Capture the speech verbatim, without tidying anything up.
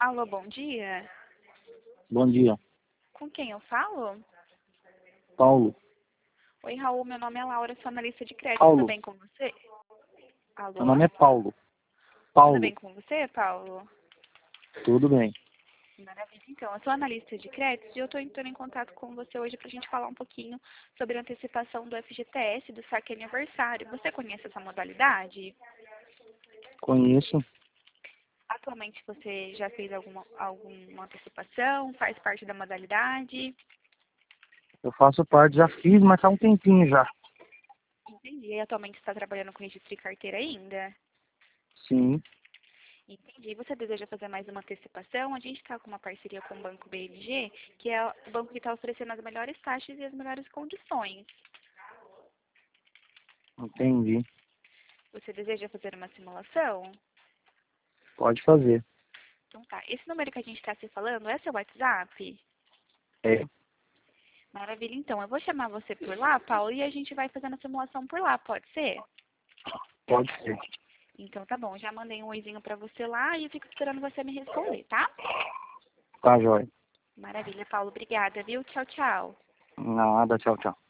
Alô, bom dia. Bom dia, Com quem eu falo? Paulo. Oi, Raul, meu nome é Laura, sou analista de crédito. Paulo. Tudo bem com você? Meu Alô? nome é Paulo. Tudo Paulo, bem com você, Paulo? tudo bem? Maravilha. Então, eu sou analista de crédito e eu estou entrando em contato com você hoje para a gente falar um pouquinho sobre a antecipação do F G T S, do saque aniversário. Você conhece essa modalidade? Conheço. Atualmente você já fez alguma, alguma antecipação? Faz parte da modalidade? Eu faço parte, já fiz, mas tá um tempinho já. Entendi. E atualmente você está trabalhando com registro e carteira ainda? Sim. Entendi. Você deseja fazer mais uma antecipação? A gente está com uma parceria com o Banco B M G, que é o banco que está oferecendo as melhores taxas e as melhores condições. Entendi. Você deseja fazer uma simulação? Pode fazer. Então tá. Esse número que a gente está se falando é seu WhatsApp? É. Maravilha. Então, eu vou chamar você por lá, Paulo, e a gente vai fazendo a simulação por lá, pode ser? Pode ser. Então tá bom. Já mandei um oizinho para você lá e eu fico esperando você me responder, tá? Tá, jóia. Maravilha, Paulo. Obrigada, viu? Tchau, tchau. Nada, tchau, tchau.